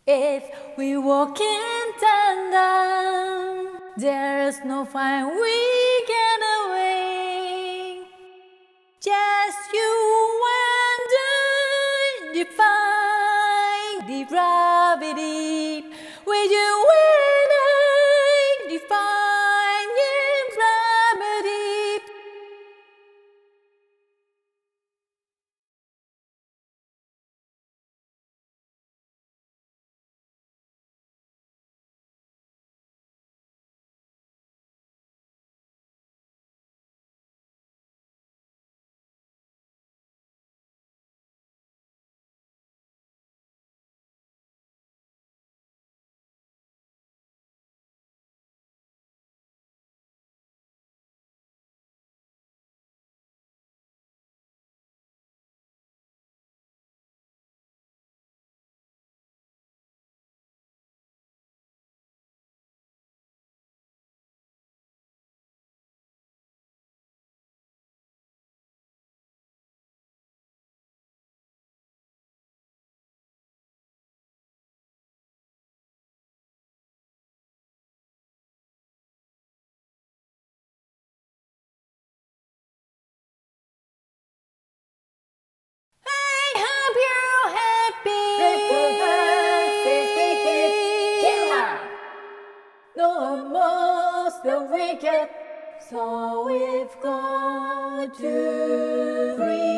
If we walk in tandem, there's no fight we get away. Just you and I defy the gravity. With you and I defy gravity. I hope you're happy. No most the wicked, so we've got to free.